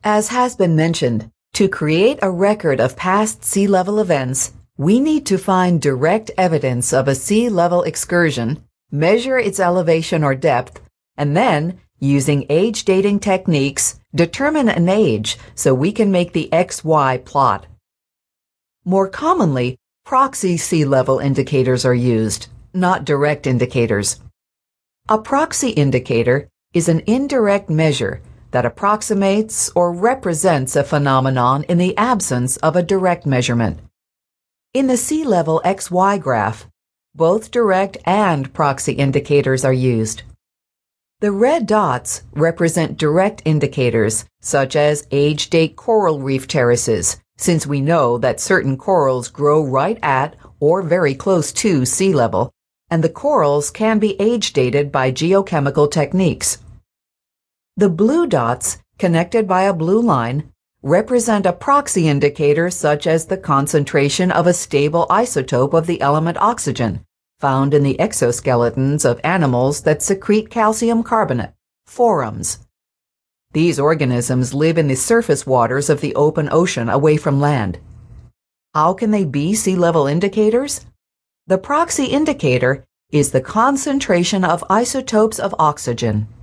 As has been mentioned, to create a record of past sea level events, we need to find direct evidence of a sea level excursion, measure its elevation or depth, and then, using age dating techniques, determine an age so we can make the XY plot. More commonly, proxy sea level indicators are used, not direct indicators. A proxy indicator is an indirect measure that approximates or represents a phenomenon in the absence of a direct measurement. In the sea level XY graph, both direct and proxy indicators are used. The red dots represent direct indicators, such as age-date coral reef terraces, since we know that certain corals grow right at or very close to sea level, and the corals can be age-dated by geochemical techniques. The blue dots, connected by a blue line, represent a proxy indicator such as the concentration of a stable isotope of the element oxygen, found in the exoskeletons of animals that secrete calcium carbonate, forams. These organisms live in the surface waters of the open ocean away from land. How can they be sea level indicators? The proxy indicator is the concentration of isotopes of oxygen.